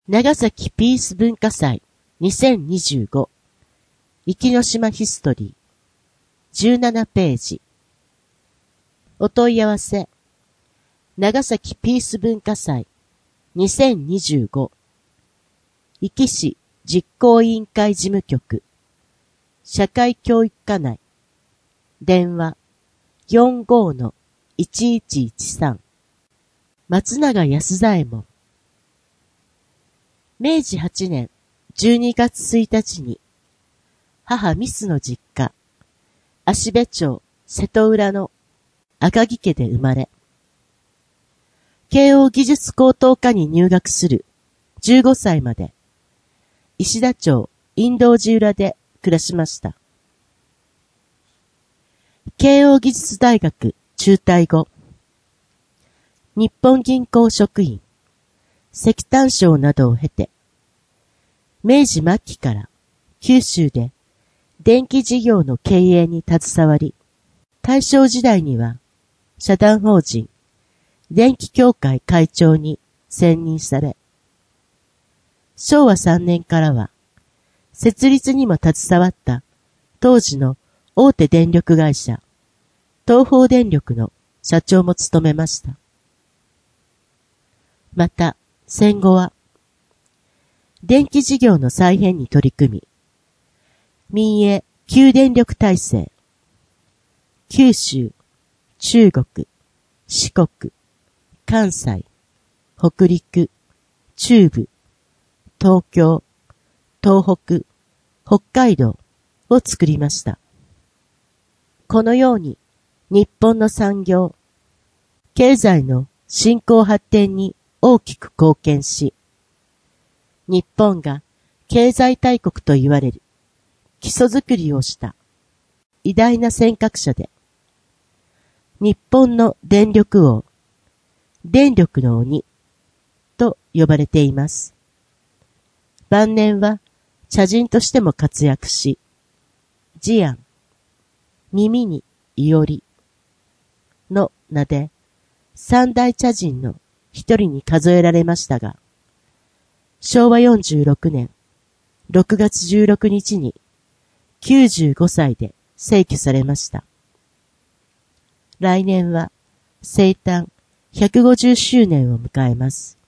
長崎ピース文化祭2025壱岐の島ヒストリー17ページお問い合わせ長崎ピース文化祭2025壱岐市実行委員会事務局社会教育課内電話 45-1113 松永安左衛門明治8年12月1日に、母ミスの実家、芦部町瀬戸浦の赤木家で生まれ、慶応義塾高等科に入学する15歳まで、石田町陰道寺浦で暮らしました。慶応義塾大学中退後、日本銀行職員、石炭商などを経て、明治末期から九州で電気事業の経営に携わり、大正時代には社団法人電気協会会長に選任され、昭和3年からは設立にも携わった当時の大手電力会社、東邦電力の社長も務めました。また、戦後は、電気事業の再編に取り組み、民営旧電力体制、九州、中国、四国、関西、北陸、中部、東京、東北、北海道を作りました。このように、日本の産業、経済の振興発展に大きく貢献し、日本が経済大国と言われる基礎づくりをした偉大な先駆者で、日本の電力王、電力の鬼と呼ばれています。晩年は茶人としても活躍し、慈安、耳にいおりの名で三大茶人の一人に数えられましたが、昭和46年6月16日に95歳で逝去されました。来年は生誕150周年を迎えます。